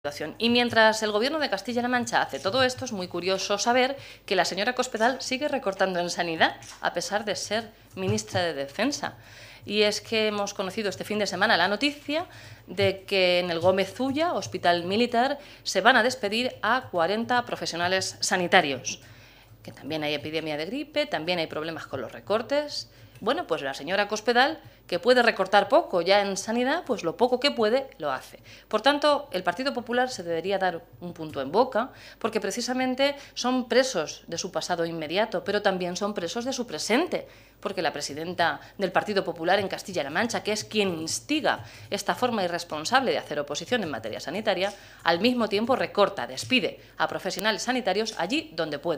situación. Y mientras el Gobierno de Castilla-La Mancha hace todo esto, es muy curioso saber que la señora Cospedal sigue recortando en sanidad, a pesar de ser ministra de Defensa. Y es que hemos conocido este fin de semana la noticia de que en el Gómez Ulla, Hospital Militar, se van a despedir a 40 profesionales sanitarios. Que también hay epidemia de gripe, también hay problemas con los recortes. Bueno, pues la señora Cospedal, que puede recortar poco ya en sanidad, pues lo poco que puede lo hace. Por tanto, el Partido Popular se debería dar un punto en boca, porque precisamente son presos de su pasado inmediato, pero también son presos de su presente, porque la presidenta del Partido Popular en Castilla-La Mancha, que es quien instiga esta forma irresponsable de hacer oposición en materia sanitaria, al mismo tiempo recorta, despide a profesionales sanitarios allí donde puede.